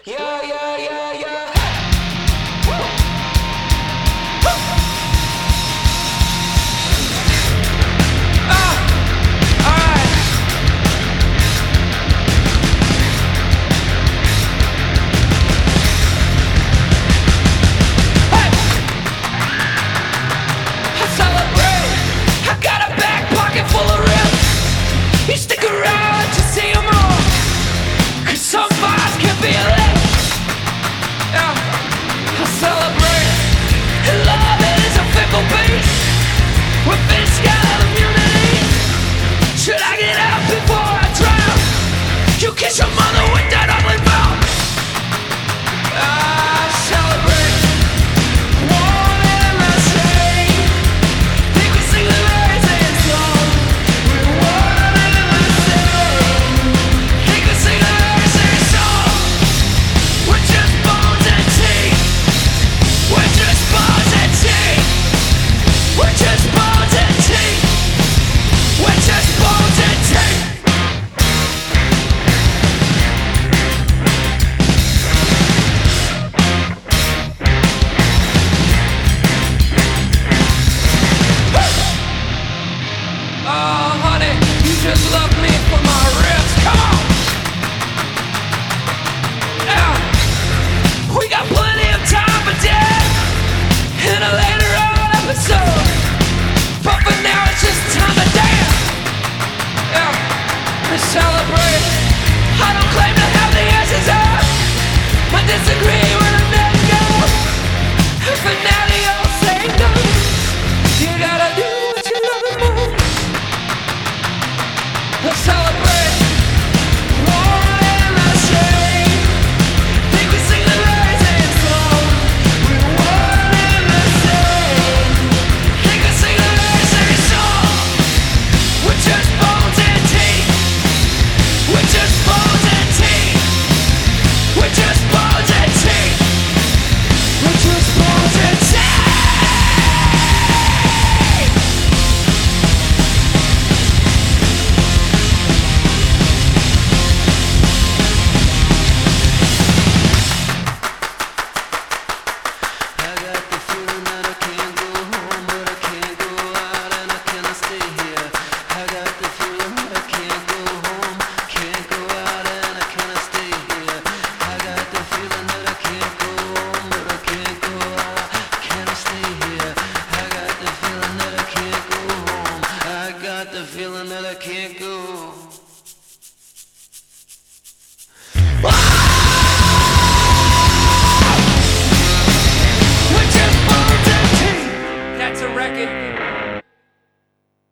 Yeah, yeah, yeah, yeah. Alright. Hey! I celebrate. I got a back pocket full of rips. You stick around to see them all. 'Cause some bars can be lit. Yeah. I celebrate. And love is a fickle beast. With this scale of immunity. Should I get out before I drown? You kiss your mother with that ugly mouth. I celebrate. One and the same. Think we sing the very same song. We're one and the same. Think we sing the very same song. We're just bones and teeth. We're just bones and teeth. We're just bones and teeth. We're just bones and teeth. Oh, honey, you just love me for my ribs. Come on. Yeah. We got plenty of time for death in a later on episode. But for now, it's just time to dance. Yeah. To celebrate. I don't claim to have the answers up. I disagree when I let go. And for now, they all say no. You gotta do what you love the most. Let's celebrate. One and the same. Think we sing the very same song. We're one and the same. Think we sing the very same song. We're just bones and teeth. We're just bones and teeth. We're just bones and teeth. We're just bones and teeth. I got the feeling that I can't go home, but I can't go out and I cannot stay here. I got the feeling that I can't go home, can't go out and I cannot stay here. I got the feeling that I can't go home, but I can't go out, cannot stay here. I got the feeling that I can't go home. I got the feeling that I can't go. We're just bones and teeth. That's a record.